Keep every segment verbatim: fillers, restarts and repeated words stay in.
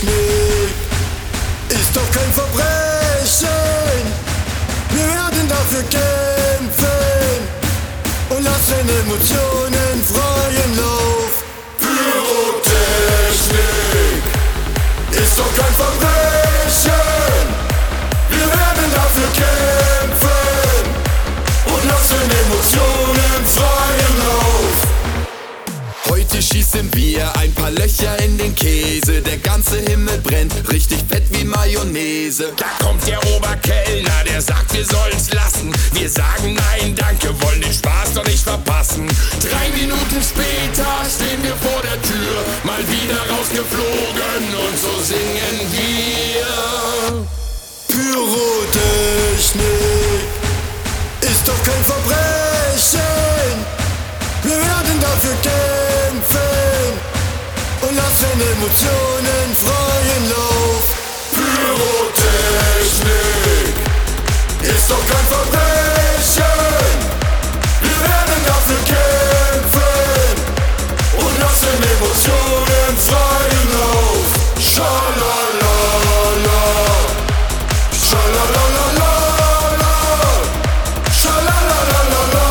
ist doch kein Verbrechen. Wir werden dafür kämpfen und lassen Emotionen freien Lauf. Pyrotechnik ist doch kein Verbrechen. Wir werden dafür kämpfen und lassen Emotionen freien Lauf. Heute schießen wir ein paar Löcher in den Käse. Der ganze Himmel brennt, richtig fett wie Mayonnaise. Da kommt der Oberkellner, der sagt, wir sollen's lassen. Wir sagen nein, danke, wollen den Spaß doch nicht verpassen. Drei Minuten später stehen wir vor der Tür, mal wieder rausgeflogen und so singen wir. Pyrotechnik ist doch kein Verbrechen. Wir werden dafür kämpfen und lassen Emotionen freien Lauf. Pyrotechnik ist doch kein Verbrechen. Wir werden dafür kämpfen und lassen Emotionen freien Lauf. Schalalala, schalalalala, schalalalala.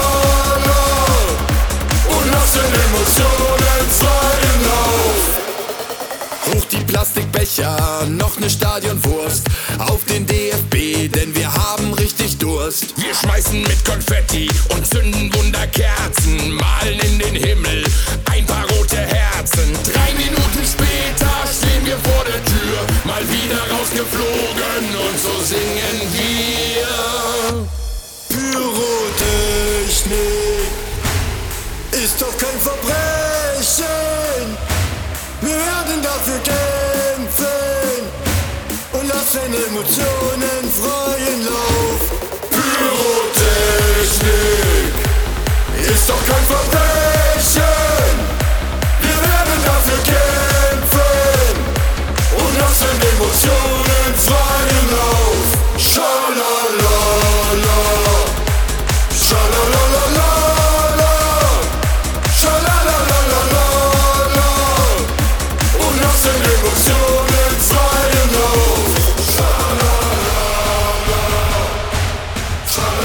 Emotionen freien Lauf. Hoch die Plastikbecher, noch ne Stadionwurst auf den D F B, denn wir haben richtig Durst. Wir schmeißen mit Konfetti und zünden Wunderkerzen, malen in den Himmel ein paar rote Herzen. Drei Minuten später stehen wir vor der Tür, mal wieder rausgeflogen und so singen wir. Pyrotechnik ist doch kein Verbrechen. Wir werden dafür kämpfen und lassen Emotionen freien Lauf. Pyrotechnik ist doch kein Verbrechen. Wir werden dafür kämpfen und lassen Emotionen freien Lauf. Schalalala, schalalalala. Emotionen freien Lauf. Schalalala, schalalala.